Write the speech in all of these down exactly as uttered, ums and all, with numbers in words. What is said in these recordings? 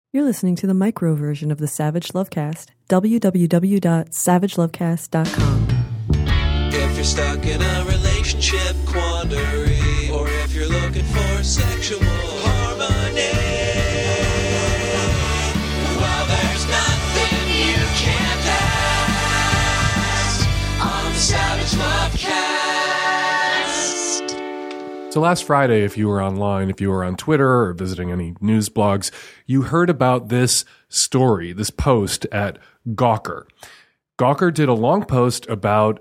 You're listening to the micro version of the Savage Lovecast. w w w dot savage lovecast dot com. If you're stuck in a relationship quandary, or if you're looking for sexual harmony, well, there's nothing you can't ask on the Savage Lovecast. So last Friday, if you were online, if you were on Twitter or visiting any news blogs, you heard about this story, this post at Gawker. Gawker did a long post about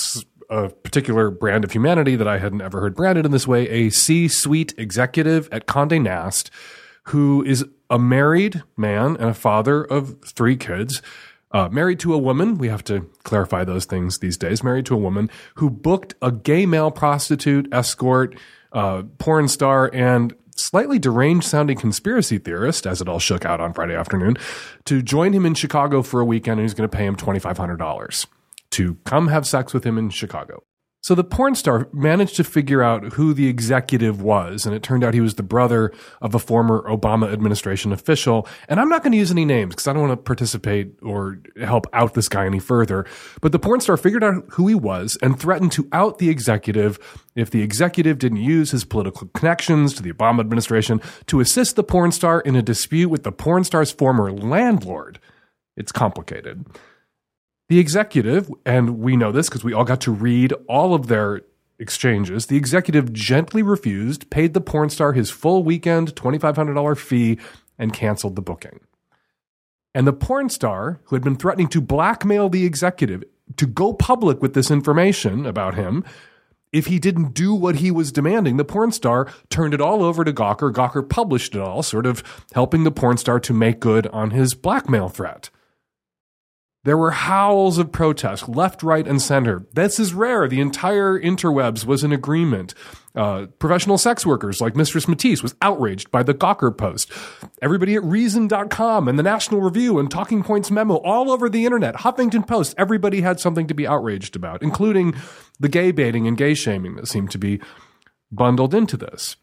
a particular brand of humanity that I hadn't ever heard branded in this way, a C-suite executive at Condé Nast who is a married man and a father of three kids, uh, married to a woman, we have to clarify those things these days, married to a woman who booked a gay male prostitute, escort, uh, porn star, and slightly deranged-sounding conspiracy theorist, as it all shook out on Friday afternoon, to join him in Chicago for a weekend, and he's going to pay him twenty-five hundred dollars to come have sex with him in Chicago. So the porn star managed to figure out who the executive was, and it turned out he was the brother of a former Obama administration official. And I'm not going to use any names because I don't want to participate or help out this guy any further. But the porn star figured out who he was and threatened to out the executive if the executive didn't use his political connections to the Obama administration to assist the porn star in a dispute with the porn star's former landlord. It's complicated. The executive, and we know this because we all got to read all of their exchanges, the executive gently refused, paid the porn star his full weekend twenty-five hundred dollars fee, and canceled the booking. And the porn star, who had been threatening to blackmail the executive to go public with this information about him, if he didn't do what he was demanding, the porn star turned it all over to Gawker. Gawker published it all, sort of helping the porn star to make good on his blackmail threat. There were howls of protest, left, right, and center. This is rare. The entire interwebs was in agreement. Uh, professional sex workers like Mistress Matisse was outraged by the Gawker post. Everybody at Reason dot com and the National Review and Talking Points Memo, all over the internet, Huffington Post, everybody had something to be outraged about, including the gay baiting and gay shaming that seemed to be bundled into this.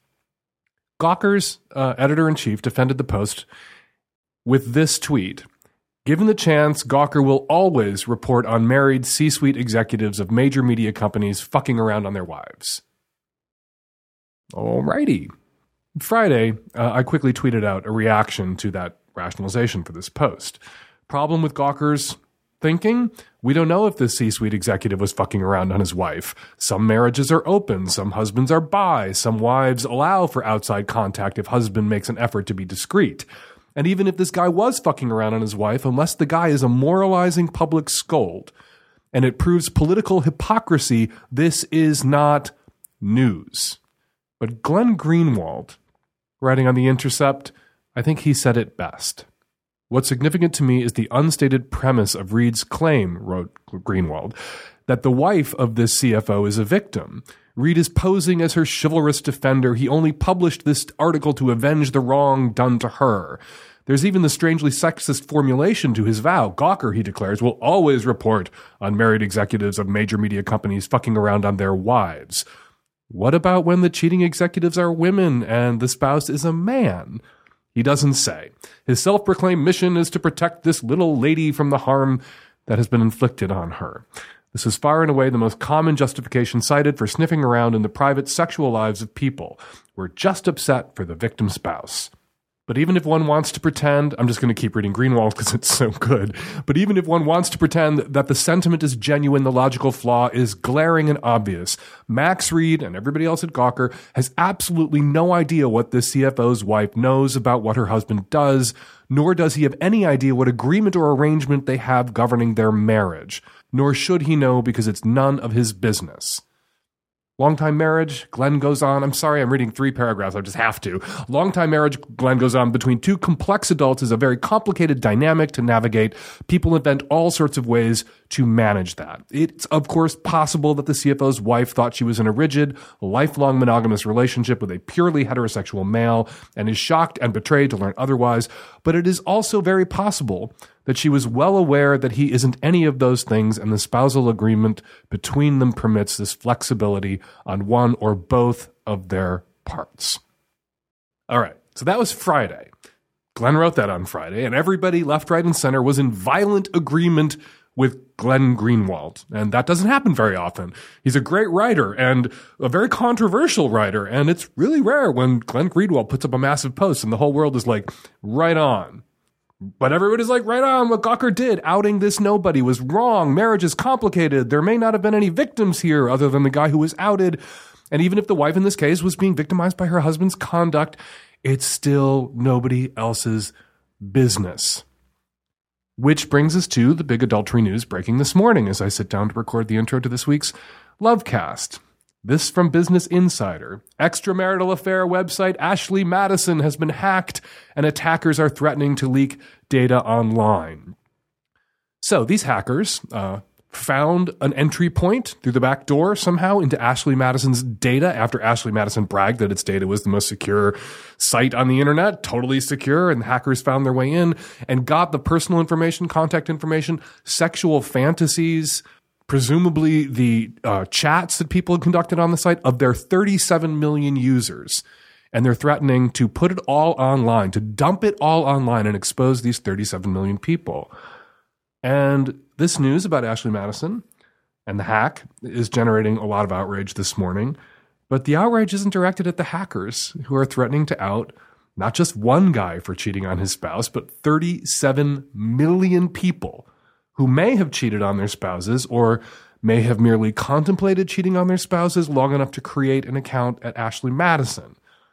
Gawker's uh, editor-in-chief defended the post with this tweet. Given the chance, Gawker will always report on married C-suite executives of major media companies fucking around on their wives. Alrighty. Friday, uh, I quickly tweeted out a reaction to that rationalization for this post. Problem with Gawker's thinking? We don't know if this C-suite executive was fucking around on his wife. Some marriages are open, some husbands are bi, some wives allow for outside contact if husband makes an effort to be discreet. And even if this guy was fucking around on his wife, unless the guy is a moralizing public scold and it proves political hypocrisy, this is not news. But Glenn Greenwald, writing on The Intercept, I think he said it best. What's significant to me is the unstated premise of Reed's claim, wrote Greenwald, that the wife of this C F O is a victim. Reed is posing as her chivalrous defender. He only published this article to avenge the wrong done to her. There's even the strangely sexist formulation to his vow. Gawker, he declares, will always report on married executives of major media companies fucking around on their wives. What about when the cheating executives are women and the spouse is a man? He doesn't say. His self-proclaimed mission is to protect this little lady from the harm that has been inflicted on her. This is far and away the most common justification cited for sniffing around in the private sexual lives of people. We're just upset for the victim spouse. But even if one wants to pretend, I'm just going to keep reading Greenwald because it's so good, but even if one wants to pretend that the sentiment is genuine, the logical flaw is glaring and obvious. Max Reed and everybody else at Gawker has absolutely no idea what this C F O's wife knows about what her husband does, nor does he have any idea what agreement or arrangement they have governing their marriage. Nor should he know because it's none of his business. Longtime marriage, Glenn goes on. I'm sorry, I'm reading three paragraphs. I just have to. Longtime marriage, Glenn goes on, between two complex adults is a very complicated dynamic to navigate. People invent all sorts of ways to manage that. It's, of course, possible that the C F O's wife thought she was in a rigid, lifelong monogamous relationship with a purely heterosexual male and is shocked and betrayed to learn otherwise. But it is also very possible that she was well aware that he isn't any of those things, and the spousal agreement between them permits this flexibility on one or both of their parts. All right, so that was Friday. Glenn wrote that on Friday, and everybody left, right, and center was in violent agreement with Glenn Greenwald. And that doesn't happen very often. He's a great writer and a very controversial writer, and it's really rare when Glenn Greenwald puts up a massive post and the whole world is like, right on. But everybody's like, right on, what Gawker did, outing this nobody was wrong. Marriage is complicated. There may not have been any victims here other than the guy who was outed. And even if the wife in this case was being victimized by her husband's conduct, it's still nobody else's business. Which brings us to the big adultery news breaking this morning as I sit down to record the intro to this week's Lovecast. This from Business Insider. Extramarital affair website Ashley Madison has been hacked and attackers are threatening to leak data online. So these hackers uh, found an entry point through the back door somehow into Ashley Madison's data after Ashley Madison bragged that its data was the most secure site on the internet, totally secure, and the hackers found their way in and got the personal information, contact information, sexual fantasies, presumably the uh, chats that people had conducted on the site of their thirty-seven million users. And they're threatening to put it all online, to dump it all online and expose these thirty-seven million people. And this news about Ashley Madison and the hack is generating a lot of outrage this morning. But the outrage isn't directed at the hackers who are threatening to out not just one guy for cheating on his spouse, but thirty-seven million people who may have cheated on their spouses or may have merely contemplated cheating on their spouses long enough to create an account at Ashley Madison.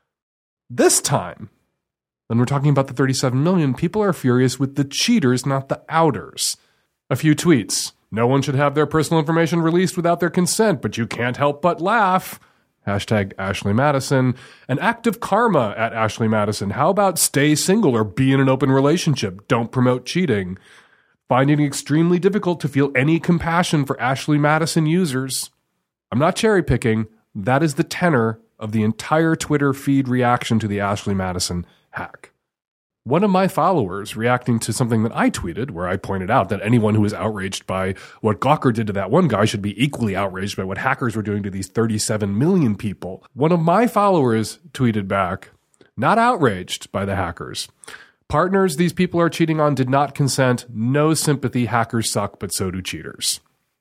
This time, when we're talking about the thirty-seven million, people are furious with the cheaters, not the outers. A few tweets. No one should have their personal information released without their consent, but you can't help but laugh. Hashtag Ashley Madison. An act of karma at Ashley Madison. How about stay single or be in an open relationship? Don't promote cheating. Finding it extremely difficult to feel any compassion for Ashley Madison users. I'm not cherry picking. That is the tenor of the entire Twitter feed reaction to the Ashley Madison hack. One of my followers reacting to something that I tweeted, where I pointed out that anyone who was outraged by what Gawker did to that one guy should be equally outraged by what hackers were doing to these thirty-seven million people. One of my followers tweeted back, not outraged by the hackers. Partners these people are cheating on did not consent. No sympathy. Hackers suck, but so do cheaters.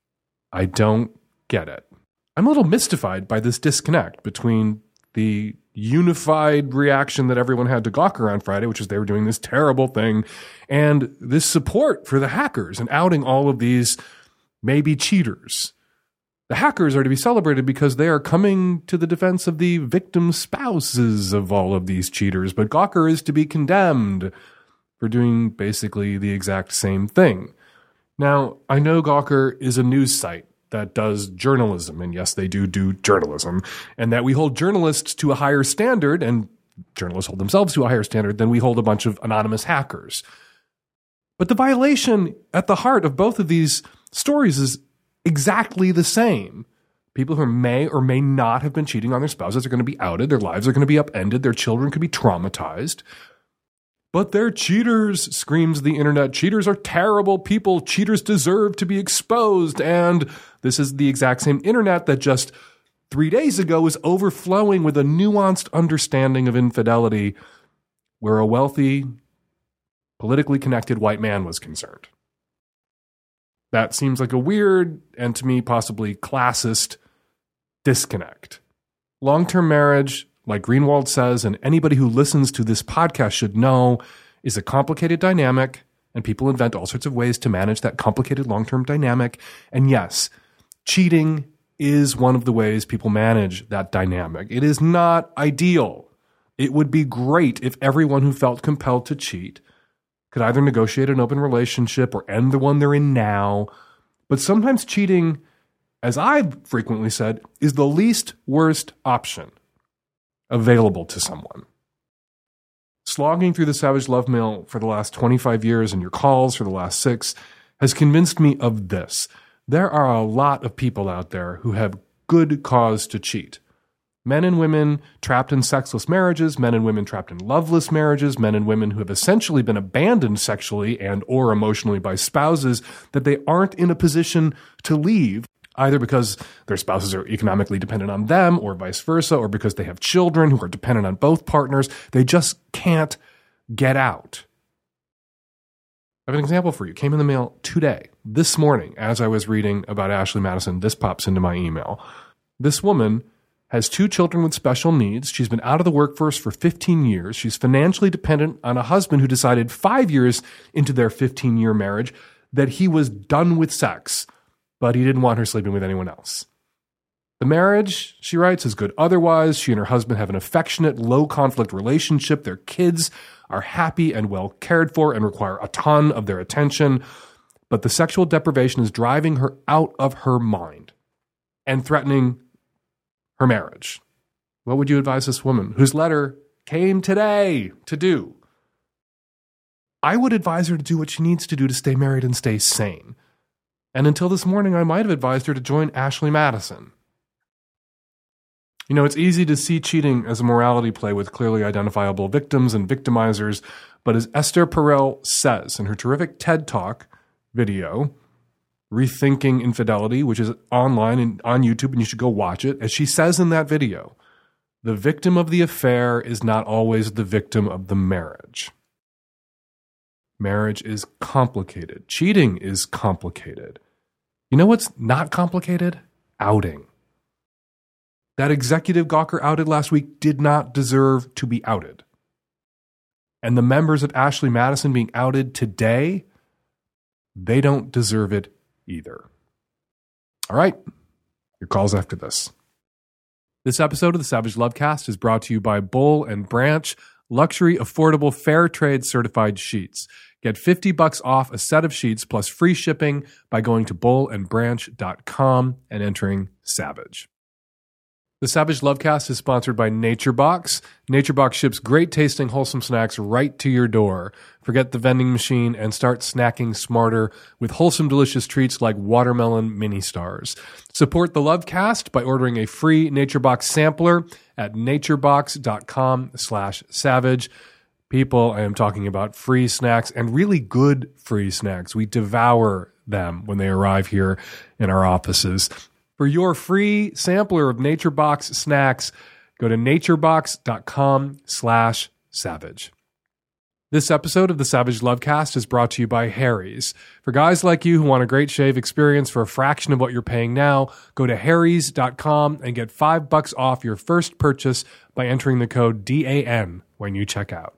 I don't get it. I'm a little mystified by this disconnect between the unified reaction that everyone had to Gawker on Friday, which is they were doing this terrible thing, and this support for the hackers and outing all of these maybe cheaters. The hackers are to be celebrated because they are coming to the defense of the victim spouses of all of these cheaters, but Gawker is to be condemned for doing basically the exact same thing. Now, I know Gawker is a news site that does journalism, and yes, they do do journalism, and that we hold journalists to a higher standard, and journalists hold themselves to a higher standard than we hold a bunch of anonymous hackers. But the violation at the heart of both of these stories is exactly the same. People who may or may not have been cheating on their spouses are going to be outed, their lives are going to be upended, their children could be traumatized. But they're cheaters, screams the internet. Cheaters are terrible people. Cheaters deserve to be exposed. And this is the exact same internet that just three days ago was overflowing with a nuanced understanding of infidelity where a wealthy, politically connected white man was concerned. That seems like a weird and, to me, possibly classist disconnect. Long-term marriage, like Greenwald says, and anybody who listens to this podcast should know, is a complicated dynamic, and people invent all sorts of ways to manage that complicated long-term dynamic. And yes, cheating is one of the ways people manage that dynamic. It is not ideal. It would be great if everyone who felt compelled to cheat could either negotiate an open relationship or end the one they're in now. But sometimes cheating, as I've frequently said, is the least worst option available to someone. Slogging through the Savage Love Mail for the last twenty-five years and your calls for the last six has convinced me of this. There are a lot of people out there who have good cause to cheat. Men and women trapped in sexless marriages, men and women trapped in loveless marriages, men and women who have essentially been abandoned sexually and or emotionally by spouses that they aren't in a position to leave, either because their spouses are economically dependent on them or vice versa, or because they have children who are dependent on both partners. They just can't Get out. I have an example for you. It came in the mail today, this morning, as I was reading about Ashley Madison. This pops into my email. This woman has two children with special needs. She's been out of the workforce for fifteen years. She's financially dependent on a husband who decided five years into their fifteen-year marriage that he was done with sex, but he didn't want her sleeping with anyone else. The marriage, she writes, is good otherwise. She and her husband have an affectionate, low-conflict relationship. Their kids are happy and well cared for and require a ton of their attention. But the sexual deprivation is driving her out of her mind and threatening her marriage. What would you advise this woman, whose letter came today, to do? I would advise her to do what she needs to do to stay married and stay sane. And until this morning, I might have advised her to join Ashley Madison. You know, it's easy to see cheating as a morality play with clearly identifiable victims and victimizers, but as Esther Perel says in her terrific TED Talk video, Rethinking Infidelity, which is online and on YouTube, and you should go watch it, as she says in that video, the victim of the affair is not always the victim of the marriage. Marriage is complicated. Cheating is complicated. You know what's not complicated? Outing. That executive Gawker outed last week did not deserve to be outed. And the members of Ashley Madison being outed today, they don't deserve it either. All right, your calls after this. This episode of the Savage Lovecast is brought to you by Boll and Branch, luxury, affordable, fair trade certified sheets. Get fifty bucks off a set of sheets plus free shipping by going to boll and branch dot com and entering SAVAGE. The Savage Lovecast is sponsored by NatureBox. NatureBox ships great tasting, wholesome snacks right to your door. Forget the vending machine and start snacking smarter with wholesome, delicious treats like watermelon mini stars. Support the Lovecast by ordering a free NatureBox sampler at naturebox dot com slash savage. People, I am talking about free snacks and really good free snacks. We devour them when they arrive here in our offices. For your free sampler of NatureBox snacks, go to naturebox dot com slash savage. This episode of the Savage Lovecast is brought to you by Harry's. For guys like you who want a great shave experience for a fraction of what you're paying now, go to harrys dot com and get five bucks off your first purchase by entering the code D A N when you check out.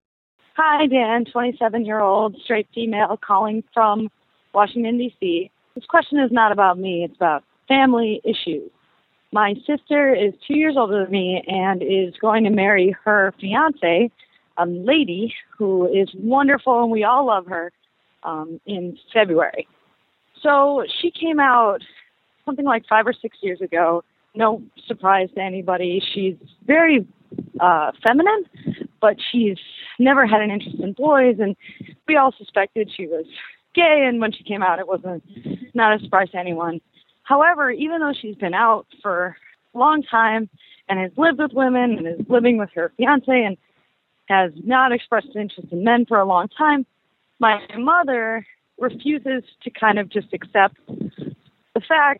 Hi, Dan, twenty-seven-year-old straight female calling from Washington, D C This question is not about me. It's about family issues. My sister is two years older than me and is going to marry her fiance, a lady who is wonderful and we all love her, um, in February. So she came out something like five or six years ago. No surprise to anybody. She's very uh, feminine, but she's never had an interest in boys, and we all suspected she was gay, and when she came out, it wasn't not a surprise to anyone. However, even though she's been out for a long time and has lived with women and is living with her fiance and has not expressed interest in men for a long time, my mother refuses to kind of just accept the fact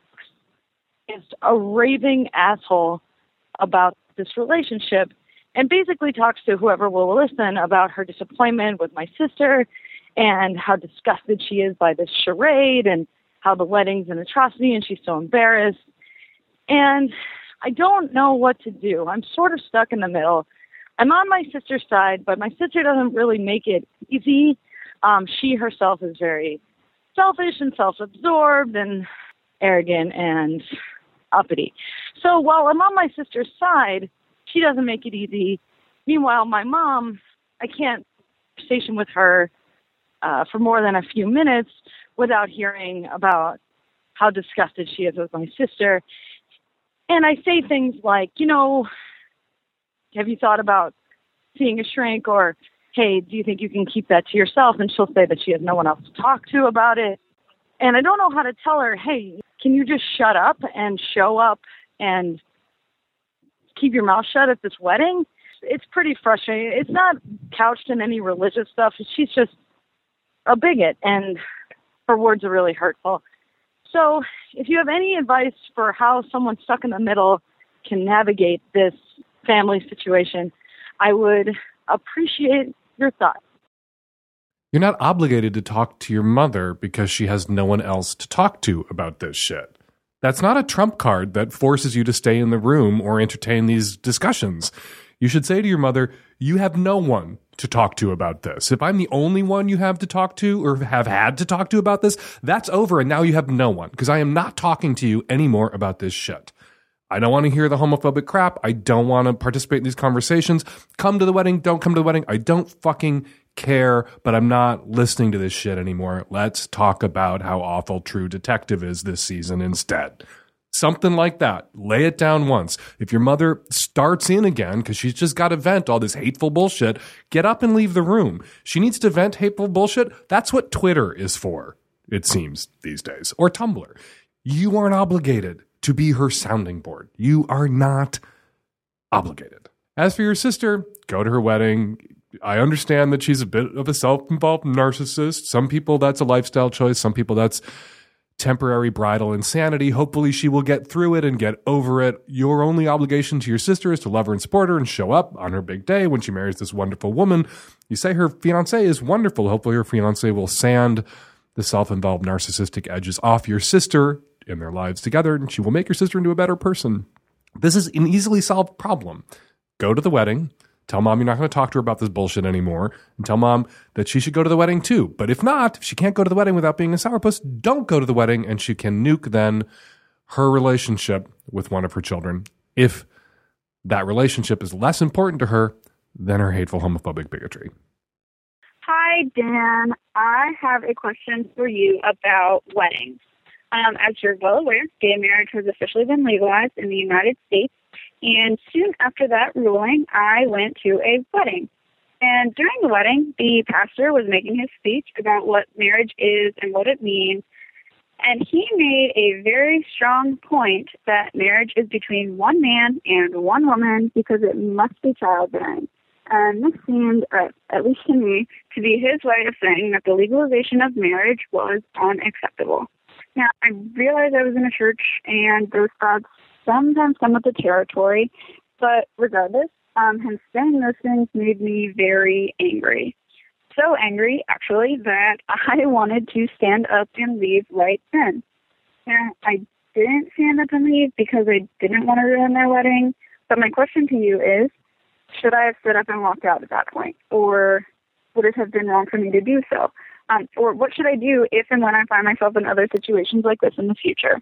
is a raving asshole about this relationship and basically talks to whoever will listen about her disappointment with my sister and how disgusted she is by this charade and how the wedding's an atrocity and she's so embarrassed. And I don't know what to do. I'm sort of stuck in the middle. I'm on my sister's side, but my sister doesn't really make it easy. Um, she herself is very selfish and self-absorbed and arrogant and uppity. So while I'm on my sister's side, she doesn't make it easy. Meanwhile, my mom, I can't conversation with her uh, for more than a few minutes without hearing about how disgusted she is with my sister. And I say things like, you know, have you thought about seeing a shrink? Or, hey, do you think you can keep that to yourself? And she'll say that she has no one else to talk to about it. And I don't know how to tell her, hey, can you just shut up and show up and keep your mouth shut at this wedding? It's pretty frustrating. It's not couched in any religious stuff. She's just a bigot, and her words are really hurtful. So if you have any advice for how someone stuck in the middle can navigate this family situation, I would appreciate Your thoughts? You're not obligated to talk to your mother because she has no one else to talk to about this shit. That's not a trump card that forces you to stay in the room or entertain these discussions. You should say to your mother, you have no one to talk to about this. If I'm the only one you have to talk to or have had to talk to about this, that's over and now you have no one because I am not talking to you anymore about this shit. I don't want to hear the homophobic crap. I don't want to participate in these conversations. Come to the wedding. Don't come to the wedding. I don't fucking care, but I'm not listening to this shit anymore. Let's talk about how awful True Detective is this season instead. Something like that. Lay it down once. If your mother starts in again because she's just got to vent all this hateful bullshit, get up and leave the room. She needs to vent hateful bullshit. That's what Twitter is for, it seems, these days. Or Tumblr. You aren't obligated to be her sounding board. You are not obligated. As for your sister, go to her wedding. I understand that she's a bit of a self-involved narcissist. Some people, that's a lifestyle choice. Some people, that's temporary bridal insanity. Hopefully she will get through it and get over it. Your only obligation to your sister is to love her and support her and show up on her big day when she marries this wonderful woman. You say her fiancé is wonderful. Hopefully her fiancé will sand the self-involved narcissistic edges off your sister in their lives together, and she will make your sister into a better person. This is an easily solved problem. Go to the wedding. Tell mom you're not going to talk to her about this bullshit anymore, and tell mom that she should go to the wedding too. But if not, if she can't go to the wedding without being a sourpuss, don't go to the wedding, and she can nuke then her relationship with one of her children if that relationship is less important to her than her hateful homophobic bigotry. Hi, Dan. I have a question for you about weddings. Um, as you're well aware, gay marriage has officially been legalized in the United States. And soon after that ruling, I went to a wedding. And during the wedding, the pastor was making his speech about what marriage is and what it means. And he made a very strong point that marriage is between one man and one woman because it must be childbearing. And this seemed, uh, at least to me, to be his way of saying that the legalization of marriage was unacceptable. Now, I realized I was in a church and those thoughts sometimes come with the territory, but regardless, um, him saying those things made me very angry. So angry, actually, that I wanted to stand up and leave right then. Now, I didn't stand up and leave because I didn't want to ruin their wedding, but my question to you is, should I have stood up and walked out at that point, or would it have been wrong for me to do so? Um, or what should I do if and when I find myself in other situations like this in the future?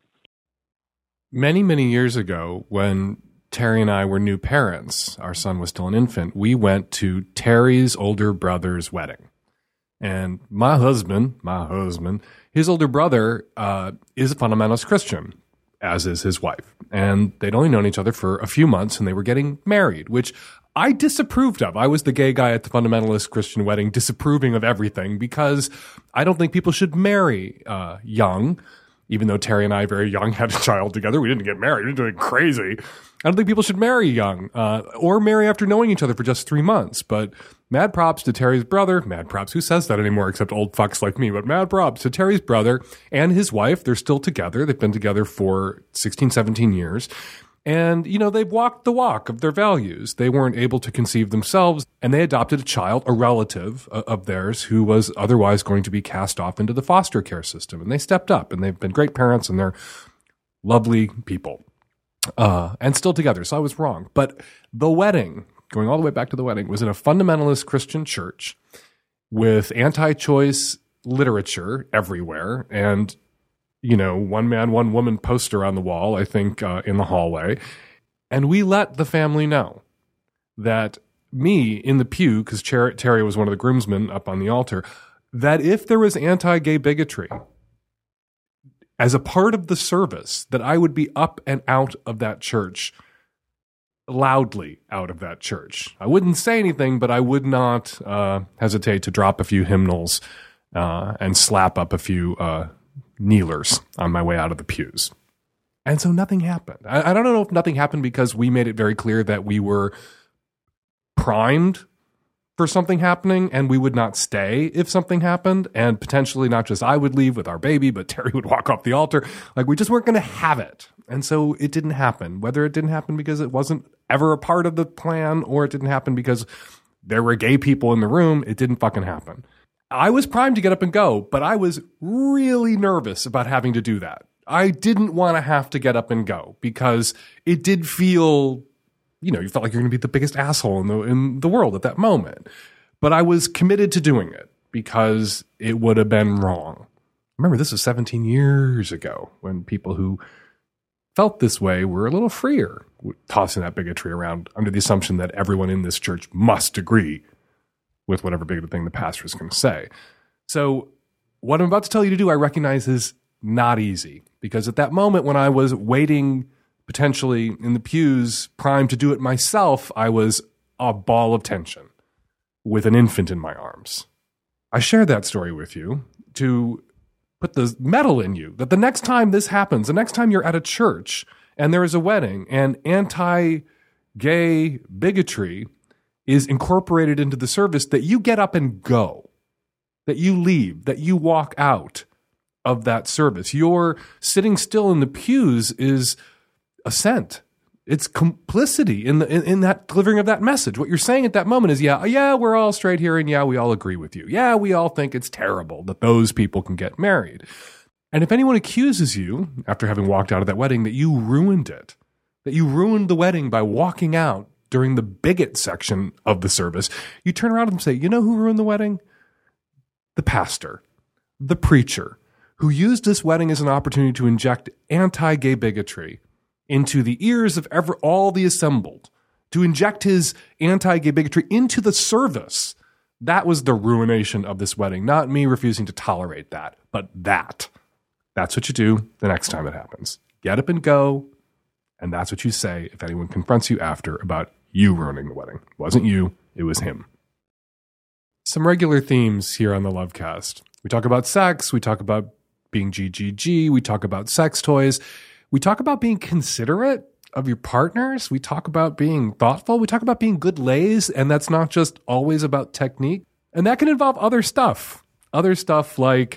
Many, many years ago, when Terry and I were new parents, our son was still an infant, we went to Terry's older brother's wedding. And my husband, my husband, his older brother uh, is a fundamentalist Christian, as is his wife. And they'd only known each other for a few months, and they were getting married, which I disapproved of. I was the gay guy at the fundamentalist Christian wedding, disapproving of everything, because I don't think people should marry uh, young. Even though Terry and I, very young, had a child together, we didn't get married. We didn't do anything crazy. I don't think people should marry young uh, or marry after knowing each other for just three months. But mad props to Terry's brother. Mad props. Who says that anymore except old fucks like me? But mad props to Terry's brother and his wife. They're still together. They've been together for sixteen, seventeen years. And, you know, they've walked the walk of their values. They weren't able to conceive themselves, and they adopted a child, a relative of theirs, who was otherwise going to be cast off into the foster care system. And they stepped up, and they've been great parents, and they're lovely people, uh, and still together. So I was wrong. But the wedding, going all the way back to the wedding, was in a fundamentalist Christian church with anti-choice literature everywhere, and you know, one man, one woman poster on the wall, I think, uh, in the hallway. And we let the family know that me in the pew, because Terry was one of the groomsmen up on the altar, that if there was anti-gay bigotry as a part of the service, that I would be up and out of that church, loudly out of that church. I wouldn't say anything, but I would not uh, hesitate to drop a few hymnals uh, and slap up a few uh kneelers on my way out of the pews. And so nothing happened. I, I don't know if nothing happened because we made it very clear that we were primed for something happening and we would not stay if something happened, and potentially not just I would leave with our baby, but Terry would walk off the altar. Like, we just weren't going to have it. And so it didn't happen. Whether it didn't happen because it wasn't ever a part of the plan, or it didn't happen because there were gay people in the room. It didn't fucking happen. I was primed to get up and go, but I was really nervous about having to do that. I didn't want to have to get up and go because it did feel, you know, you felt like you're going to be the biggest asshole in the in the world at that moment. But I was committed to doing it because it would have been wrong. Remember, this was seventeen years ago when people who felt this way were a little freer, tossing that bigotry around under the assumption that everyone in this church must agree with whatever bigoted thing the pastor is going to say. So what I'm about to tell you to do, I recognize is not easy, because at that moment when I was waiting potentially in the pews, primed to do it myself, I was a ball of tension with an infant in my arms. I shared that story with you to put the metal in you that the next time this happens, the next time you're at a church and there is a wedding and anti-gay bigotry is incorporated into the service, that you get up and go, that you leave, that you walk out of that service. Your sitting still in the pews is assent. It's complicity in the in, in that delivering of that message. What you're saying at that moment is, yeah, yeah, we're all straight here, and yeah, we all agree with you. Yeah, we all think it's terrible that those people can get married. And if anyone accuses you, after having walked out of that wedding, that you ruined it, that you ruined the wedding by walking out during the bigot section of the service, you turn around and say, you know who ruined the wedding? The pastor, the preacher, who used this wedding as an opportunity to inject anti-gay bigotry into the ears of ever, all the assembled, to inject his anti-gay bigotry into the service. That was the ruination of this wedding, not me refusing to tolerate that, but that. That's what you do the next time it happens. Get up and go, and that's what you say if anyone confronts you after about you ruining the wedding. It wasn't you, it was him. Some regular themes here on the Lovecast. We talk about sex, we talk about being G G G, we talk about sex toys, we talk about being considerate of your partners, we talk about being thoughtful, we talk about being good lays, and that's not just always about technique. And that can involve other stuff. Other stuff like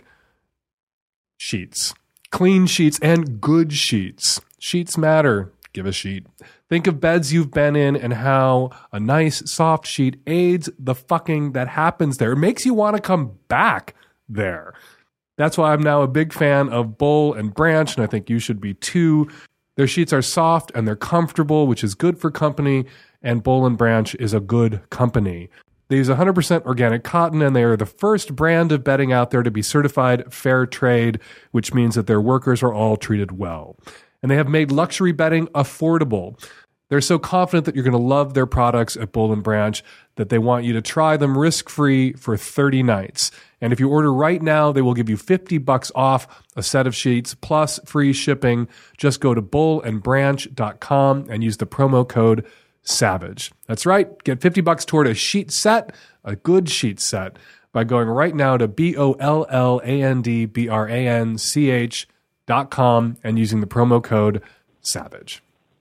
sheets. Clean sheets and good sheets. Sheets matter. Give a sheet. Think of beds you've been in and how a nice, soft sheet aids the fucking that happens there. It makes you want to come back there. That's why I'm now a big fan of Boll and Branch, and I think you should be too. Their sheets are soft and they're comfortable, which is good for company, and Boll and Branch is a good company. They use one hundred percent organic cotton, and they are the first brand of bedding out there to be certified fair trade, which means that their workers are all treated well. And they have made luxury bedding affordable. They're so confident that you're going to love their products at Boll and Branch that they want you to try them risk-free for thirty nights. And if you order right now, they will give you fifty bucks off a set of sheets plus free shipping. Just go to boll and branch dot com and use the promo code SAVAGE. That's right. Get fifty bucks toward a sheet set, a good sheet set, by going right now to B O L L A N D B R A N C H dot com and using the promo code SAVAGE.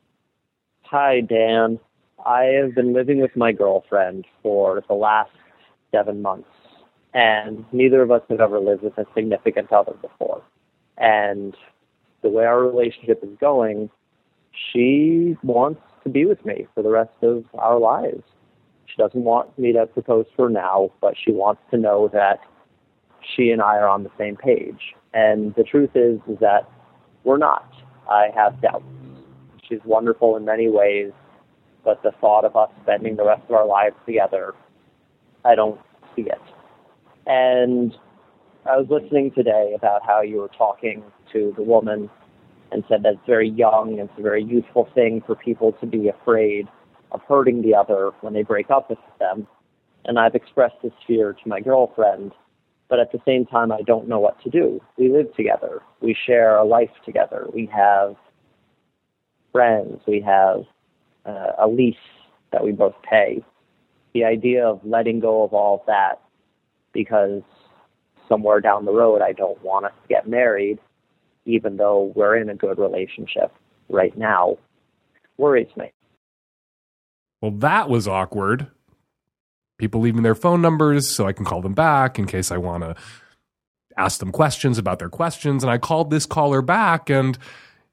Hi, Dan. I have been living with my girlfriend for the last seven months, and neither of us have ever lived with a significant other before. And the way our relationship is going, she wants to be with me for the rest of our lives. She doesn't want me to propose to her now, but she wants to know that she and I are on the same page. And the truth is, is that we're not. I have doubts. She's wonderful in many ways, but the thought of us spending the rest of our lives together, I don't see it. And I was listening today about how you were talking to the woman and said that it's very young and it's a very youthful thing for people to be afraid of hurting the other when they break up with them. And I've expressed this fear to my girlfriend, but at the same time, I don't know what to do. We live together. We share a life together. We have friends. We have uh, a lease that we both pay. The idea of letting go of all of that because somewhere down the road I don't want us to get married, even though we're in a good relationship right now, worries me. Well, that was awkward. People leaving their phone numbers so I can call them back in case I want to ask them questions about their questions. And I called this caller back, and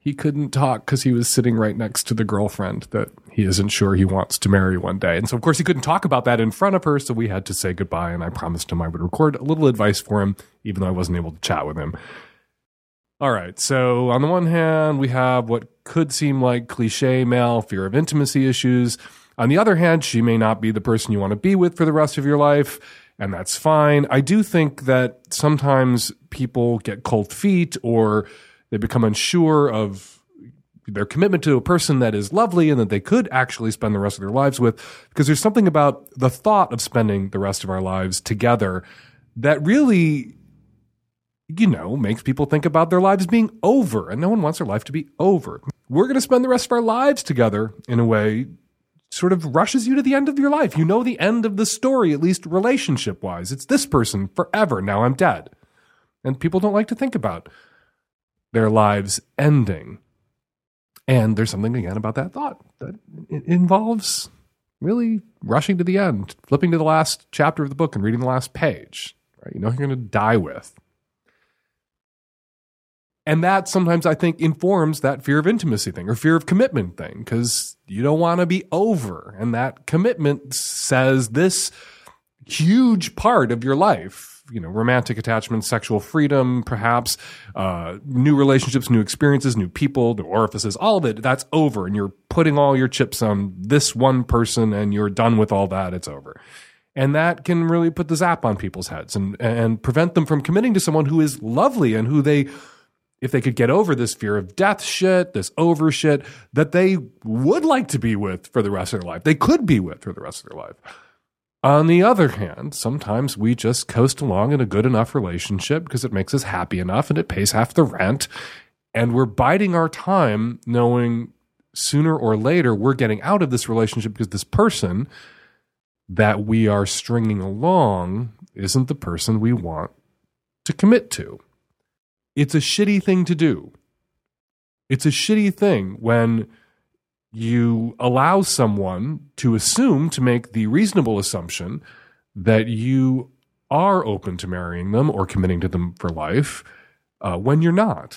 he couldn't talk because he was sitting right next to the girlfriend that he isn't sure he wants to marry one day. And so, of course, he couldn't talk about that in front of her, so we had to say goodbye, and I promised him I would record a little advice for him, even though I wasn't able to chat with him. All right, so on the one hand, we have what could seem like cliche male fear of intimacy issues. On the other hand, she may not be the person you want to be with for the rest of your life, and that's fine. I do think that sometimes people get cold feet or they become unsure of their commitment to a person that is lovely and that they could actually spend the rest of their lives with, because there's something about the thought of spending the rest of our lives together that really, you know, makes people think about their lives being over, and no one wants their life to be over. We're going to spend the rest of our lives together in a way sort of rushes you to the end of your life. You know the end of the story, at least relationship-wise. It's this person forever. Now I'm dead. And people don't like to think about their lives ending. And there's something, again, about that thought that it involves really rushing to the end, flipping to the last chapter of the book and reading the last page. Right? You know who you're going to die with. And that sometimes, I think, informs that fear of intimacy thing or fear of commitment thing, because you don't want to be over. And that commitment says this huge part of your life, you know, romantic attachment, sexual freedom, perhaps, uh, new relationships, new experiences, new people, new orifices, all of it, that's over. And you're putting all your chips on this one person and you're done with all that. It's over. And that can really put the zap on people's heads and, and prevent them from committing to someone who is lovely and who they, if they could get over this fear of death shit, this over shit, that they would like to be with for the rest of their life. They could be with for the rest of their life. On the other hand, sometimes we just coast along in a good enough relationship because it makes us happy enough and it pays half the rent. And we're biding our time knowing sooner or later we're getting out of this relationship because this person that we are stringing along isn't the person we want to commit to. It's a shitty thing to do. It's a shitty thing when you allow someone to assume, to make the reasonable assumption that you are open to marrying them or committing to them for life uh, when you're not.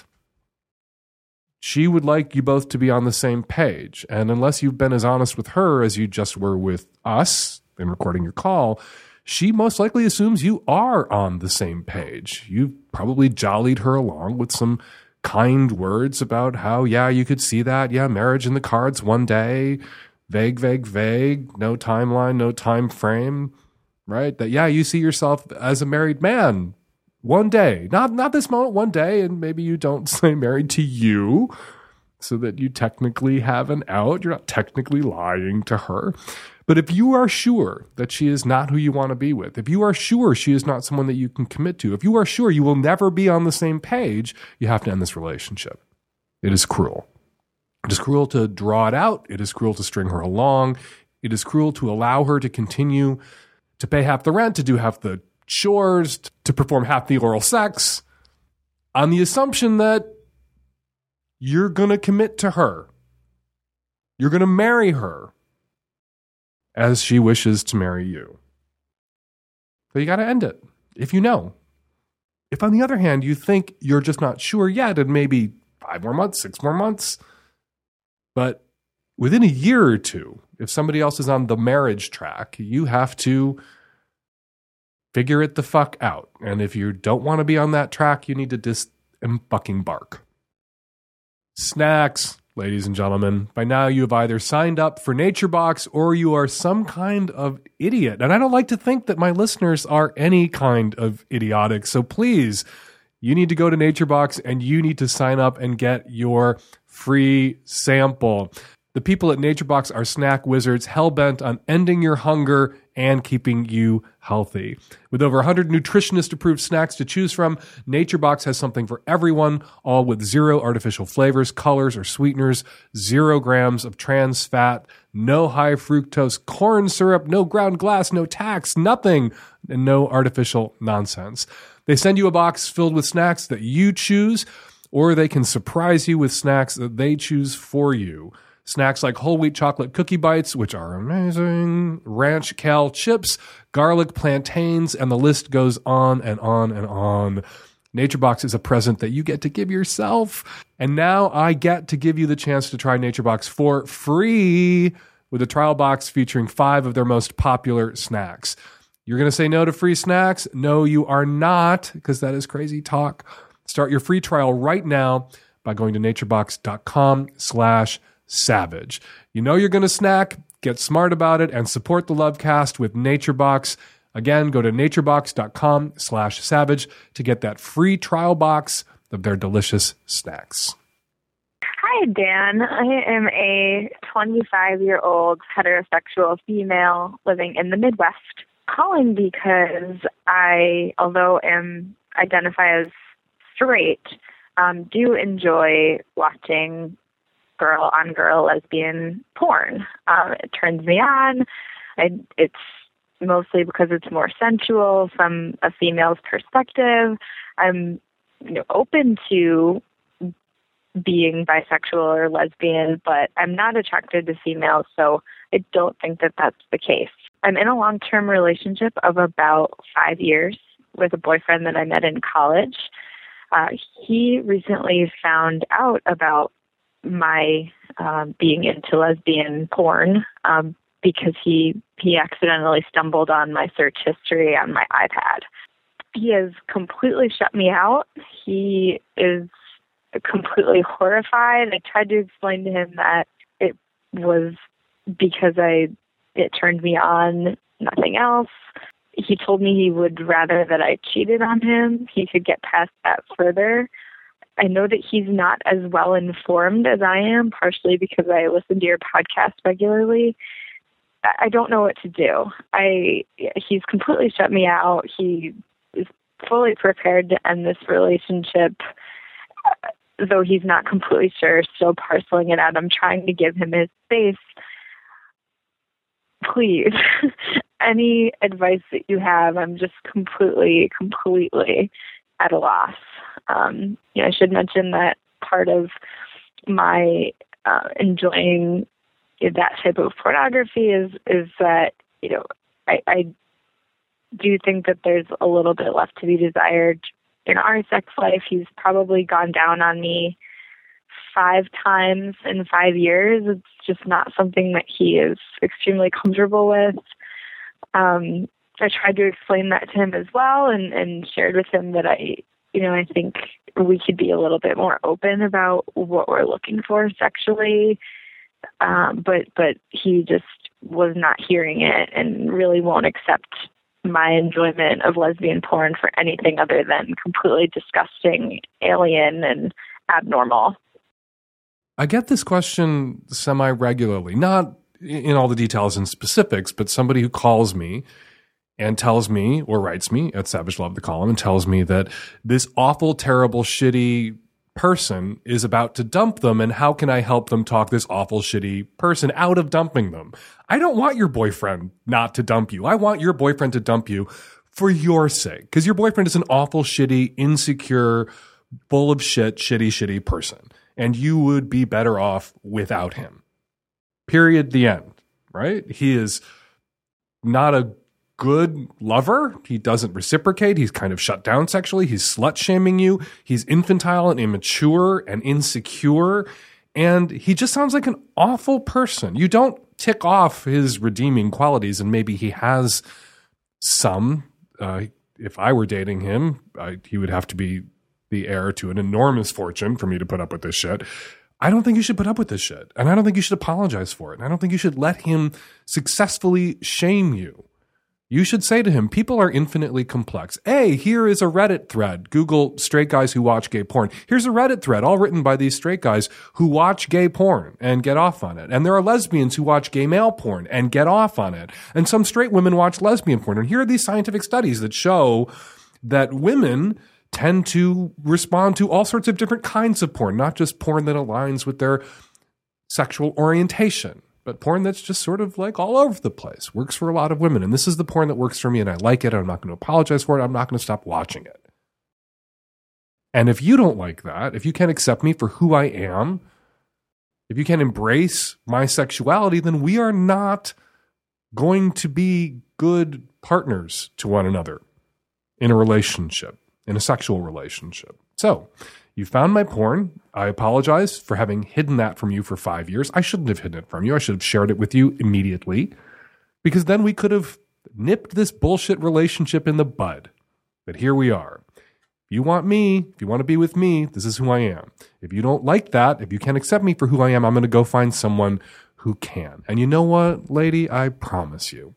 She would like you both to be on the same page. And unless you've been as honest with her as you just were with us in recording your call, she most likely assumes you are on the same page. You've probably jollied her along with some kind words about how, yeah, you could see that. Yeah, marriage in the cards one day. Vague, vague, vague. No timeline, no time frame. Right? That, yeah, you see yourself as a married man one day. Not, not this moment, one day. And maybe you don't say married to you so that you technically have an out. You're not technically lying to her. But if you are sure that she is not who you want to be with, if you are sure she is not someone that you can commit to, if you are sure you will never be on the same page, you have to end this relationship. It is cruel. It is cruel to draw it out. It is cruel to string her along. It is cruel to allow her to continue to pay half the rent, to do half the chores, to perform half the oral sex, on the assumption that you're going to commit to her. You're going to marry her as she wishes to marry you. So you got to end it, if you know. If, on the other hand, you think you're just not sure yet, and maybe five more months, six more months, but within a year or two, if somebody else is on the marriage track, you have to figure it the fuck out. And if you don't want to be on that track, you need to just fucking bark. Snacks. Ladies and gentlemen, by now you have either signed up for NatureBox or you are some kind of idiot. And I don't like to think that my listeners are any kind of idiotic. So please, you need to go to NatureBox and you need to sign up and get your free sample. The people at NatureBox are snack wizards, hell-bent on ending your hunger and keeping you healthy. With over one hundred nutritionist-approved snacks to choose from, NatureBox has something for everyone, all with zero artificial flavors, colors, or sweeteners, zero grams of trans fat, no high fructose corn syrup, no ground glass, no tax, nothing, and no artificial nonsense. They send you a box filled with snacks that you choose, or they can surprise you with snacks that they choose for you. Snacks like whole wheat chocolate cookie bites, which are amazing, ranch kale chips, garlic plantains, and the list goes on and on and on. NatureBox is a present that you get to give yourself. And now I get to give you the chance to try NatureBox for free with a trial box featuring five of their most popular snacks. You're going to say no to free snacks? No, you are not, because that is crazy talk. Start your free trial right now by going to naturebox.com slash savage. You know you're going to snack, get smart about it, and support the Lovecast with NatureBox. Again, go to naturebox.com slash savage to get that free trial box of their delicious snacks. Hi, Dan. I am a twenty-five-year-old heterosexual female living in the Midwest, calling because I, although am identify as straight, um, do enjoy watching girl-on-girl lesbian porn. Um, it turns me on. I, it's mostly because it's more sensual from a female's perspective. I'm you know, open to being bisexual or lesbian, but I'm not attracted to females, so I don't think that that's the case. I'm in a long-term relationship of about five years with a boyfriend that I met in college. Uh, he recently found out about my um, being into lesbian porn um, because he he accidentally stumbled on my search history on my iPad. He has completely shut me out. He is completely horrified. I tried to explain to him that it was because I it turned me on, nothing else. He told me he would rather that I cheated on him. He could get past that further. I know that he's not as well informed as I am, partially because I listen to your podcast regularly. I don't know what to do. I he's completely shut me out. He is fully prepared to end this relationship, though he's not completely sure, still parceling it out. I'm trying to give him his space. Please, any advice that you have, I'm just completely, completely at a loss. Um, you know, I should mention that part of my uh, enjoying that type of pornography is is that, you know, I, I do think that there's a little bit left to be desired in our sex life. He's probably gone down on me five times in five years. It's just not something that he is extremely comfortable with. Um, I tried to explain that to him as well, and, and shared with him that I, you know, I think we could be a little bit more open about what we're looking for sexually. Um, but, but he just was not hearing it and really won't accept my enjoyment of lesbian porn for anything other than completely disgusting, alien, and abnormal. I get this question semi-regularly, not in all the details and specifics, but somebody who calls me and tells me, or writes me at Savage Love the Column, and tells me that this awful, terrible, shitty person is about to dump them, and how can I help them talk this awful, shitty person out of dumping them? I don't want your boyfriend not to dump you. I want your boyfriend to dump you for your sake, because your boyfriend is an awful, shitty, insecure, full of shit, shitty, shitty person, and you would be better off without him. Period. The end. Right? He is not a good lover. He doesn't reciprocate. He's kind of shut down sexually. He's slut shaming you. He's infantile and immature and insecure. And he just sounds like an awful person. You don't tick off his redeeming qualities, and maybe he has some. Uh, if I were dating him, I, he would have to be the heir to an enormous fortune for me to put up with this shit. I don't think you should put up with this shit. And I don't think you should apologize for it. And I don't think you should let him successfully shame you. You should say to him, people are infinitely complex. Hey, here is a Reddit thread. Google straight guys who watch gay porn. Here's a Reddit thread all written by these straight guys who watch gay porn and get off on it. And there are lesbians who watch gay male porn and get off on it. And some straight women watch lesbian porn. And here are these scientific studies that show that women tend to respond to all sorts of different kinds of porn, not just porn that aligns with their sexual orientation, but porn that's just sort of like all over the place. Works for a lot of women. And this is the porn that works for me, and I like it. And I'm not going to apologize for it. I'm not going to stop watching it. And if you don't like that, if you can't accept me for who I am, if you can't embrace my sexuality, then we are not going to be good partners to one another in a relationship. in a sexual relationship. So you found my porn. I apologize for having hidden that from you for five years. I shouldn't have hidden it from you. I should have shared it with you immediately, because then we could have nipped this bullshit relationship in the bud. But here we are. If you want me, if you want to be with me, this is who I am. If you don't like that, if you can't accept me for who I am, I'm going to go find someone who can. And you know what, lady? I promise you,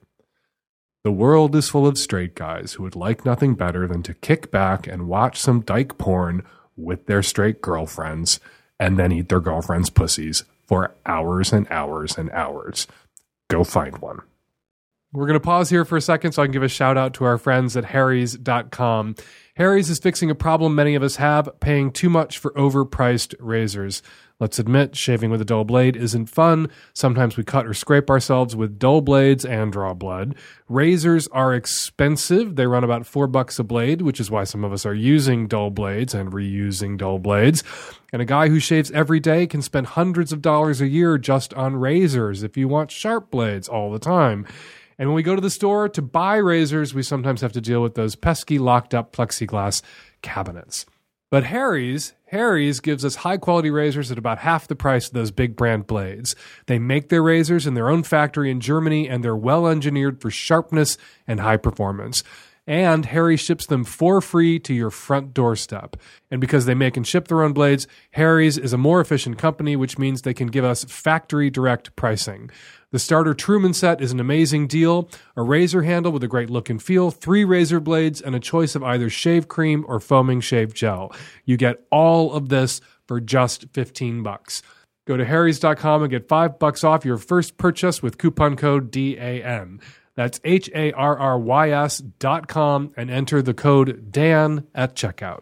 the world is full of straight guys who would like nothing better than to kick back and watch some dyke porn with their straight girlfriends and then eat their girlfriends' pussies for hours and hours and hours. Go find one. We're going to pause here for a second so I can give a shout out to our friends at Harry's dot com. Harry's is fixing a problem many of us have, paying too much for overpriced razors. Let's admit, shaving with a dull blade isn't fun. Sometimes we cut or scrape ourselves with dull blades and draw blood. Razors are expensive. They run about four bucks a blade, which is why some of us are using dull blades and reusing dull blades. And a guy who shaves every day can spend hundreds of dollars a year just on razors if you want sharp blades all the time. And when we go to the store to buy razors, we sometimes have to deal with those pesky locked up plexiglass cabinets. But Harry's, Harry's gives us high-quality razors at about half the price of those big brand blades. They make their razors in their own factory in Germany, and they're well-engineered for sharpness and high performance. And Harry ships them for free to your front doorstep. And because they make and ship their own blades, Harry's is a more efficient company, which means they can give us factory direct pricing. The starter Truman set is an amazing deal. A razor handle with a great look and feel, three razor blades, and a choice of either shave cream or foaming shave gel. You get all of this for just fifteen bucks. Go to Harrys dot com and get five bucks off your first purchase with coupon code D A N. That's H A R R Y S dot com and enter the code Dan at checkout.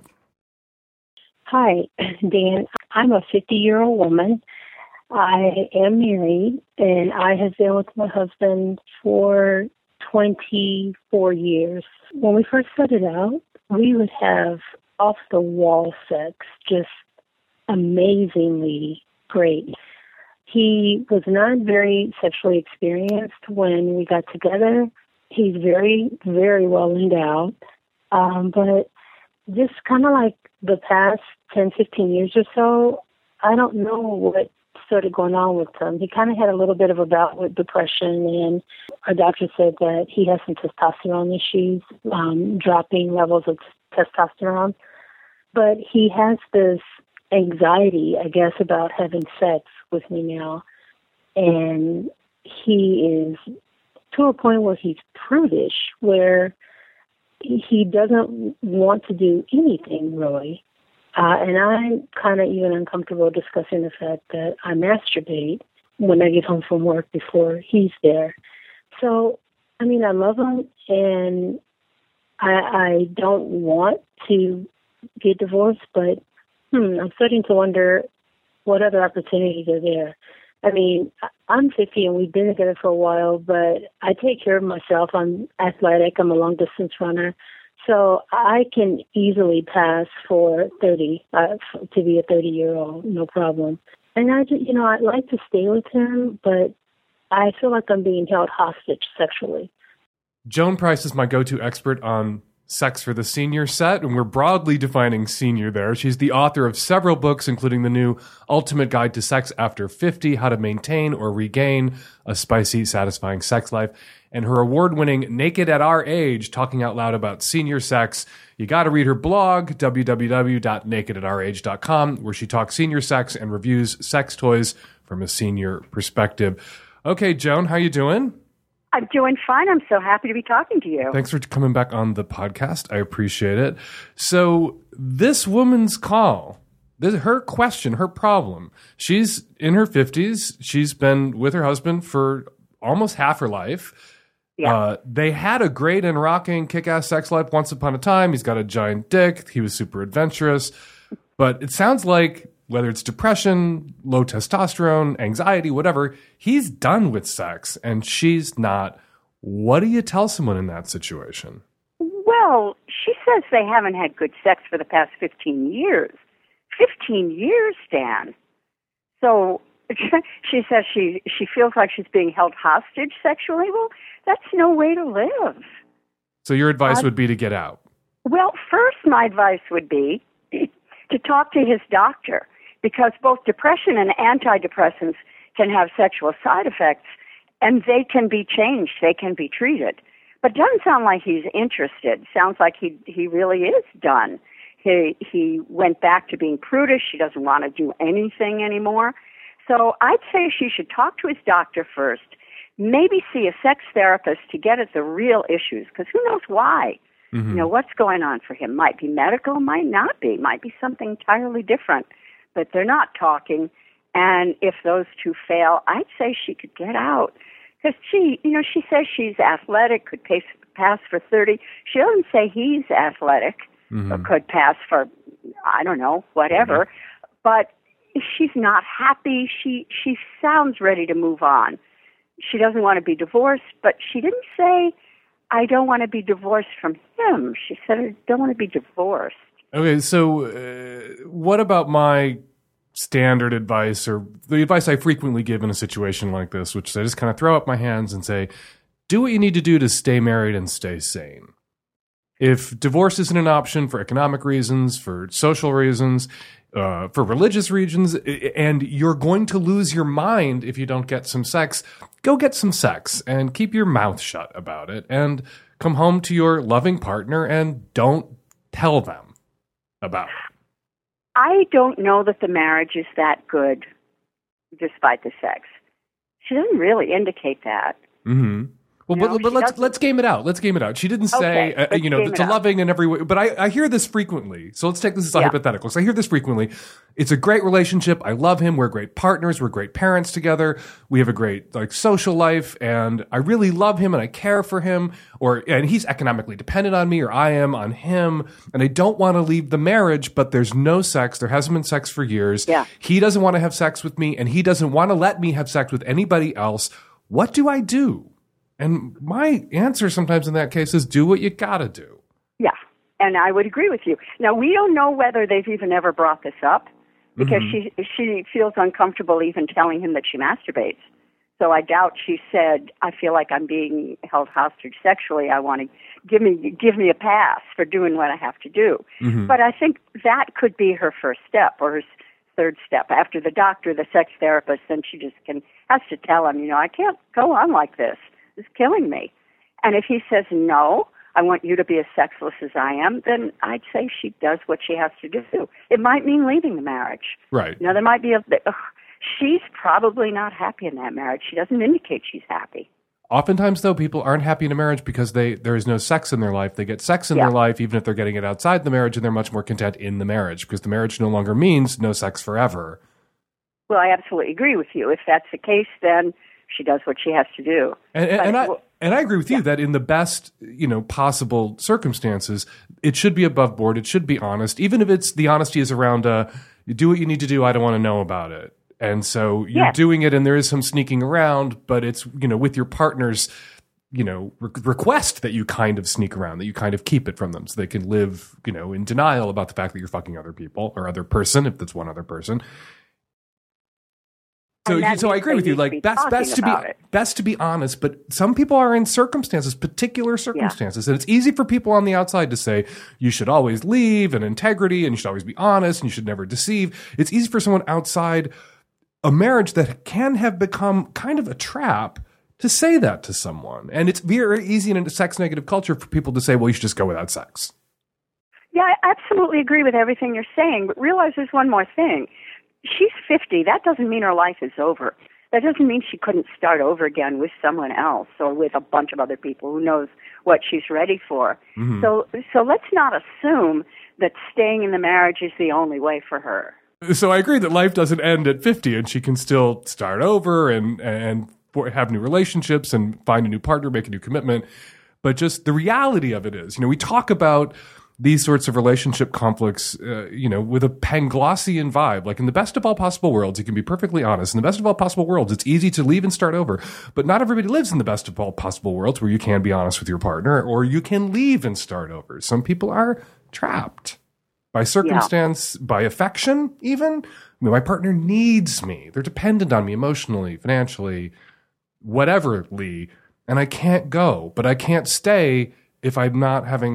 Hi, Dan. I'm a fifty-year-old woman. I am married, and I have been with my husband for twenty-four years. When we first started out, we would have off-the-wall sex, just amazingly great. He was not very sexually experienced when we got together. He's very, very well endowed. Um, but just kind of like the past ten, fifteen years or so, I don't know what started going on with him. He kind of had a little bit of a bout with depression, and our doctor said that he has some testosterone issues, um, dropping levels of testosterone. But he has this anxiety, I guess, about having sex with me now. And he is to a point where he's prudish, where he doesn't want to do anything, really. Uh, and I'm kind of even uncomfortable discussing the fact that I masturbate when I get home from work before he's there. So, I mean, I love him, and I, I don't want to get divorced, but hmm, I'm starting to wonder what other opportunities are there. I mean, I'm fifty, and we've been together for a while, but I take care of myself. I'm athletic. I'm a long-distance runner. So I can easily pass for thirty, uh, to be a thirty-year-old, no problem. And I just, you know, I'd like to stay with him, but I feel like I'm being held hostage sexually. Joan Price is my go-to expert on sex for the senior set, and we're broadly defining senior there. She's the author of several books, including the new Ultimate Guide to Sex After fifty, How to Maintain or Regain a Spicy, Satisfying Sex Life, and her award-winning Naked at Our Age, talking out loud about senior sex. You got to read her blog, w w w dot naked at our age dot com, where she talks senior sex and reviews sex toys from a senior perspective. Okay, Joan, how you doing? I'm doing fine. I'm so happy to be talking to you. Thanks for coming back on the podcast. I appreciate it. So this woman's call, this, her question, her problem, she's in her fifties. She's been with her husband for almost half her life. Yeah. Uh, they had a great and rocking kick-ass sex life once upon a time. He's got a giant dick. He was super adventurous. But it sounds like whether it's depression, low testosterone, anxiety, whatever, he's done with sex and she's not. What do you tell someone in that situation? Well, she says they haven't had good sex for the past fifteen years. fifteen years, Dan. So she says she, she feels like she's being held hostage sexually. Well, that's no way to live. So your advice uh, would be to get out. Well, first, my advice would be to talk to his doctor, because both depression and antidepressants can have sexual side effects, and they can be changed. They can be treated. But it doesn't sound like he's interested. Sounds like he he really is done. He he went back to being prudish. He doesn't want to do anything anymore. So I'd say she should talk to his doctor first, maybe see a sex therapist to get at the real issues, because who knows why? Mm-hmm. You know, what's going on for him? Might be medical, might not be, might be something entirely different. But they're not talking, and if those two fail, I'd say she could get out. Because she, you know, she says she's athletic, could pass, pass for thirty. She doesn't say he's athletic, mm-hmm. or could pass for, I don't know, whatever. Mm-hmm. But she's not happy. She she sounds ready to move on. She doesn't want to be divorced, but she didn't say, I don't want to be divorced from him. She said, I don't want to be divorced. Okay, so uh, what about my standard advice, or the advice I frequently give in a situation like this, which is I just kind of throw up my hands and say, do what you need to do to stay married and stay sane. If divorce isn't an option for economic reasons, for social reasons, uh, for religious reasons, and you're going to lose your mind if you don't get some sex, go get some sex and keep your mouth shut about it, and come home to your loving partner and don't tell them about it. I don't know that the marriage is that good despite the sex. She doesn't really indicate that. Mm-hmm. Well, no, but, but let's let's game it out. Let's game it out. She didn't say, okay, uh, you know, it's a loving in every way. But I, I hear this frequently. So let's take this as a yeah. hypothetical. So I hear this frequently. It's a great relationship. I love him. We're great partners. We're great parents together. We have a great like social life, and I really love him and I care for him. Or and he's economically dependent on me, or I am on him. And I don't want to leave the marriage, but there's no sex. There hasn't been sex for years. Yeah. He doesn't want to have sex with me, and he doesn't want to let me have sex with anybody else. What do I do? And my answer sometimes in that case is do what you gotta do. Yeah, and I would agree with you. Now, we don't know whether they've even ever brought this up, because mm-hmm. she she feels uncomfortable even telling him that she masturbates. So I doubt she said, I feel like I'm being held hostage sexually. I want to give me give me a pass for doing what I have to do. Mm-hmm. But I think that could be her first step, or her third step. After the doctor, the sex therapist, then she just can has to tell him, you know, I can't go on like this. Is killing me. And if he says, no, I want you to be as sexless as I am, then I'd say she does what she has to do. It might mean leaving the marriage. Right. Now, there might be a, uh, she's probably not happy in that marriage. She doesn't indicate she's happy. Oftentimes, though, people aren't happy in a marriage because they there is no sex in their life. They get sex in yeah. their life, even if they're getting it outside the marriage, and they're much more content in the marriage, because the marriage no longer means no sex forever. Well, I absolutely agree with you. If that's the case, then she does what she has to do. And, and, and I and I agree with you yeah. that in the best, you know, possible circumstances, it should be above board. It should be honest, even if it's the honesty is around, uh, you do what you need to do. I don't want to know about it. And so you're yes. doing it, and there is some sneaking around, but it's, you know, with your partner's, you know, re- request that you kind of sneak around, that you kind of keep it from them, so they can live, you know, in denial about the fact that you're fucking other people or other person, if that's one other person. So, so I agree with you. Like, best, best to be it. best to be honest. But some people are in circumstances, particular circumstances, yeah. and it's easy for people on the outside to say you should always leave, and integrity, and you should always be honest, and you should never deceive. It's easy for someone outside a marriage that can have become kind of a trap to say that to someone, and it's very easy in a sex negative culture for people to say, "Well, you should just go without sex." Yeah, I absolutely agree with everything you're saying, but realize there's one more thing. She's fifty. That doesn't mean her life is over. That doesn't mean she couldn't start over again with someone else or with a bunch of other people. Who knows what she's ready for. Mm-hmm. So, so let's not assume that staying in the marriage is the only way for her. So I agree that life doesn't end at fifty, and she can still start over and and have new relationships and find a new partner, make a new commitment. But just the reality of it is, you know, we talk about these sorts of relationship conflicts, uh, you know, with a Panglossian vibe. Like, in the best of all possible worlds, you can be perfectly honest. In the best of all possible worlds, it's easy to leave and start over. But not everybody lives in the best of all possible worlds where you can be honest with your partner, or you can leave and start over. Some people are trapped by circumstance, yeah. by affection even. I mean, my partner needs me. They're dependent on me emotionally, financially, whateverly, and I can't go. But I can't stay if I'm not having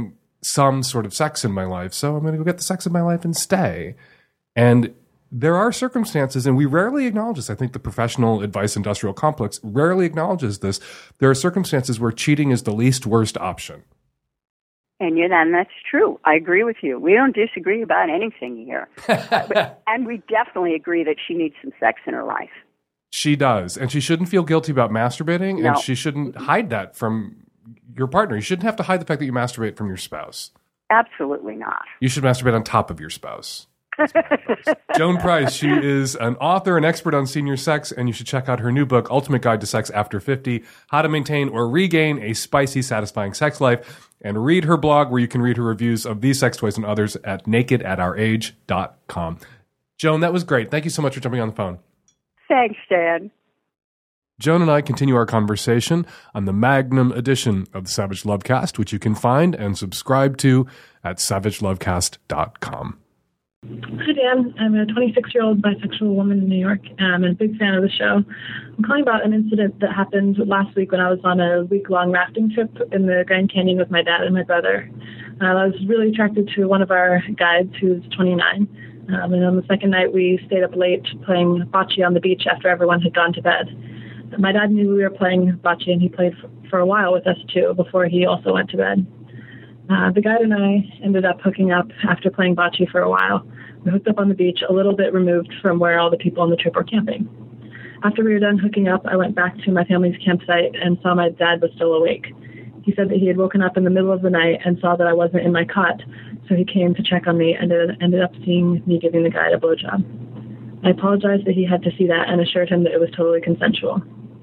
some sort of sex in my life, so I'm going to go get the sex in my life and stay. And there are circumstances, and we rarely acknowledge this. I think the professional advice industrial complex rarely acknowledges this. There are circumstances where cheating is the least worst option. And yeah, and that's true. I agree with you. We don't disagree about anything here. But, and we definitely agree that she needs some sex in her life. She does. And she shouldn't feel guilty about masturbating, No. and she shouldn't hide that from your partner. You shouldn't have to hide the fact that you masturbate from your spouse. Absolutely not. You should masturbate on top of your spouse. Joan Price, she is an author, an expert on senior sex, and you should check out her new book, Ultimate Guide to Sex After fifty, How to Maintain or Regain a Spicy, Satisfying Sex Life, and read her blog where you can read her reviews of these sex toys and others at naked at our age dot com. Joan, that was great. Thank you so much for jumping on the phone. Thanks, Dan. Joan and I continue our conversation on the Magnum edition of the Savage Lovecast, which you can find and subscribe to at savage lovecast dot com. Hi, Dan. I'm a twenty-six-year-old bisexual woman in New York, and I'm a big fan of the show. I'm calling about an incident that happened last week when I was on a week-long rafting trip in the Grand Canyon with my dad and my brother. Uh, I was really attracted to one of our guides, who's twenty-nine. Um, and on the second night, we stayed up late playing bocce on the beach after everyone had gone to bed. My dad knew we were playing bocce, and he played for, for a while with us, too, before he also went to bed. Uh, the guide and I ended up hooking up after playing bocce for a while. We hooked up on the beach a little bit removed from where all the people on the trip were camping. After we were done hooking up, I went back to my family's campsite and saw my dad was still awake. He said that he had woken up in the middle of the night and saw that I wasn't in my cot, so he came to check on me and it ended up seeing me giving the guide a blowjob. I apologized that he had to see that and assured him that it was totally consensual.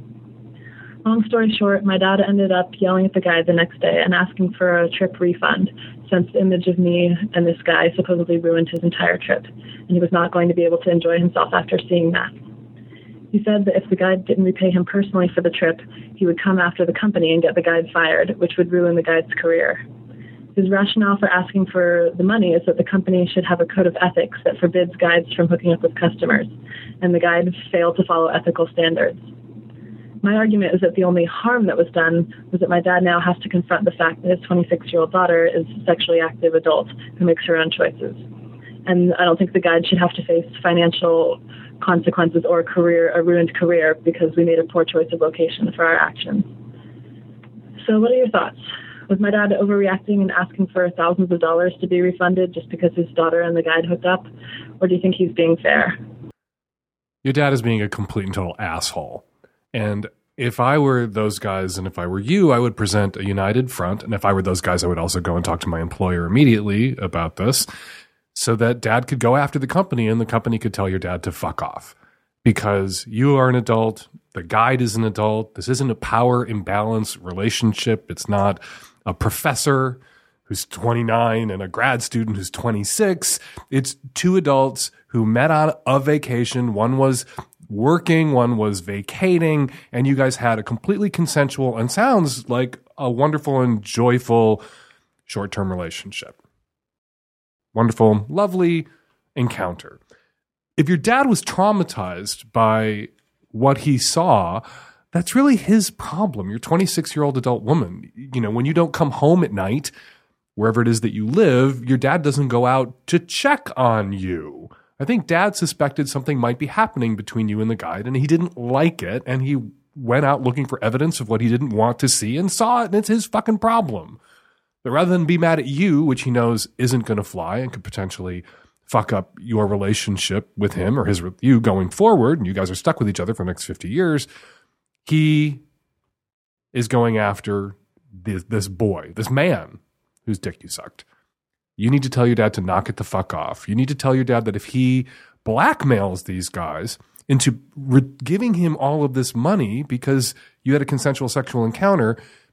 Long story short, my dad ended up yelling at the guy the next day and asking for a trip refund, since the image of me and this guy supposedly ruined his entire trip, and he was not going to be able to enjoy himself after seeing that. He said that if the guide didn't repay him personally for the trip, he would come after the company and get the guide fired, which would ruin the guide's career. His rationale for asking for the money is that the company should have a code of ethics that forbids guides from hooking up with customers, and the guide failed to follow ethical standards. My argument is that the only harm that was done was that my dad now has to confront the fact that his twenty-six-year-old daughter is a sexually active adult who makes her own choices. And I don't think the guide should have to face financial consequences or a career, a ruined career, because we made a poor choice of location for our actions. So what are your thoughts? Was my dad overreacting and asking for thousands of dollars to be refunded just because his daughter and the guide hooked up? Or do you think he's being fair? Your dad is being a complete and total asshole. And if I were those guys and if I were you, I would present a united front. And if I were those guys, I would also go and talk to my employer immediately about this so that dad could go after the company and the company could tell your dad to fuck off. Because you are an adult, the guide is an adult. This isn't a power imbalance relationship. It's not a professor who's twenty-nine and a grad student who's twenty-six. It's two adults who met on a vacation. One was working, one was vacating, and you guys had a completely consensual and sounds like a wonderful and joyful short-term relationship. Wonderful, lovely encounter. If your dad was traumatized by what he saw, that's really his problem. You're a twenty-six-year-old adult woman. You know, when you don't come home at night, wherever it is that you live, your dad doesn't go out to check on you. I think dad suspected something might be happening between you and the guide, and he didn't like it, and he went out looking for evidence of what he didn't want to see and saw it, and it's his fucking problem. But rather than be mad at you, which he knows isn't going to fly and could potentially fuck up your relationship with him or his with you going forward, and you guys are stuck with each other for the next fifty years, he is going after this, this boy, this man whose dick you sucked. You need to tell your dad to knock it the fuck off. You need to tell your dad that if he blackmails these guys into re- giving him all of this money because you had a consensual sexual encounter,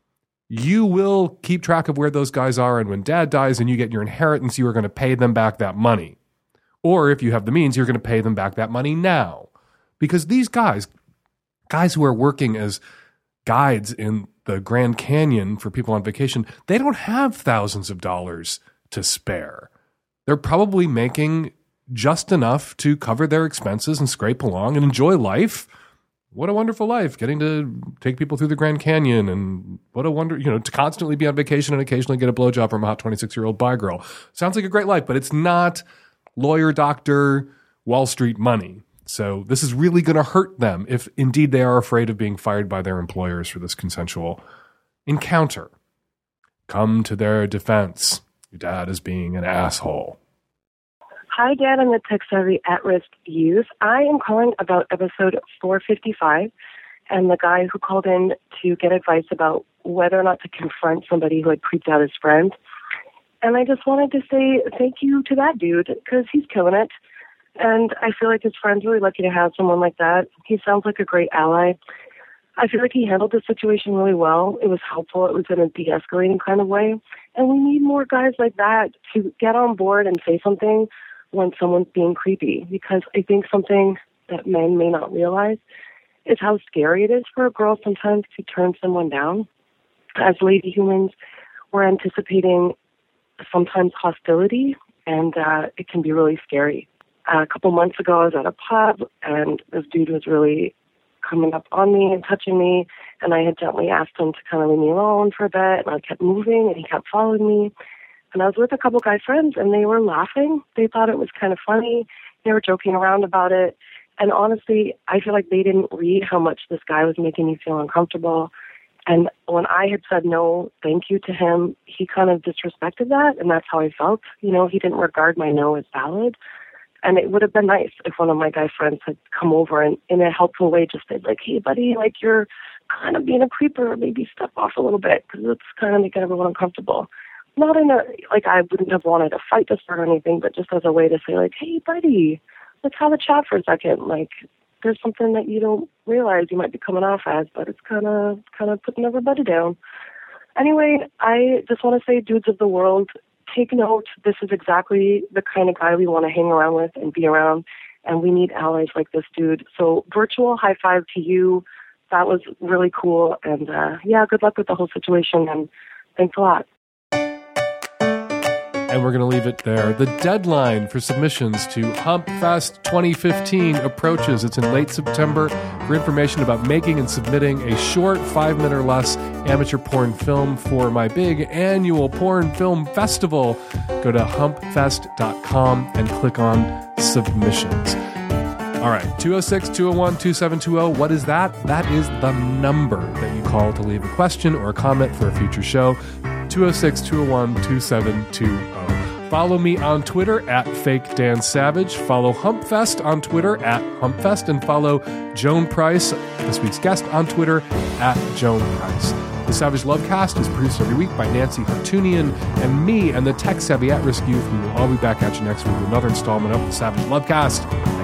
you will keep track of where those guys are, and when dad dies and you get your inheritance, you are going to pay them back that money. Or if you have the means, you're going to pay them back that money now. Because these guys, guys who are working as guides in the Grand Canyon for people on vacation, they don't have thousands of dollars to spare. They're probably making just enough to cover their expenses and scrape along and enjoy life, what a wonderful life, getting to take people through the Grand Canyon, and what a wonder, you know, to constantly be on vacation and occasionally get a blowjob from a hot twenty-six-year-old bi girl. Sounds like a great life, but it's not lawyer, doctor, Wall Street money. So this is really going to hurt them if indeed they are afraid of being fired by their employers for this consensual encounter. Come to their defense. Your dad is being an asshole. Hi, Dad. I'm the tech-savvy at-risk youth. I am calling about episode four fifty-five and the guy who called in to get advice about whether or not to confront somebody who had creeped out his friend. And I just wanted to say thank you to that dude, because he's killing it. And I feel like his friend's really lucky to have someone like that. He sounds like a great ally. I feel like he handled the situation really well. It was helpful. It was in a de-escalating kind of way. And we need more guys like that to get on board and say something when someone's being creepy, because I think something that men may not realize is how scary it is for a girl sometimes to turn someone down. As lady humans, we're anticipating sometimes hostility, and uh, it can be really scary. Uh, a couple months ago, I was at a pub, and this dude was really coming up on me and touching me, and I had gently asked him to kind of leave me alone for a bit, and I kept moving, and he kept following me. And I was with a couple guy friends, and they were laughing. They thought it was kind of funny. They were joking around about it. And honestly, I feel like they didn't read how much this guy was making me feel uncomfortable. And when I had said no, thank you to him, he kind of disrespected that, and that's how I felt. You know, he didn't regard my no as valid. And it would have been nice if one of my guy friends had come over and in a helpful way just said, like, hey, buddy, like, you're kind of being a creeper. Maybe step off a little bit, because it's kind of making everyone uncomfortable. Not in a, like, I wouldn't have wanted to fight this or anything, but just as a way to say, like, hey, buddy, let's have a chat for a second. Like, there's something that you don't realize you might be coming off as, but it's kind of kind of putting everybody down. Anyway, I just want to say, dudes of the world, take note. This is exactly the kind of guy we want to hang around with and be around, and we need allies like this dude. So virtual high five to you. That was really cool, and uh, yeah, good luck with the whole situation, and thanks a lot. And we're going to leave it there. The deadline for submissions to HumpFest twenty fifteen approaches. It's in late September. For information about making and submitting a short five-minute or less amateur porn film for my big annual porn film festival, go to hump fest dot com and click on submissions. All right, two oh six, two oh one, two seven two oh. What is that? That is the number that you call to leave a question or a comment for a future show. two oh six, two oh one, two seven two oh. Follow me on Twitter at Fake Dan Savage. Follow HumpFest on Twitter at HumpFest, and follow Joan Price, this week's guest, on Twitter at Joan Price. The Savage Lovecast is produced every week by Nancy Hartunian and me and the tech-savvy at-risk youth. We will all be back at you next week with another installment of the Savage Lovecast.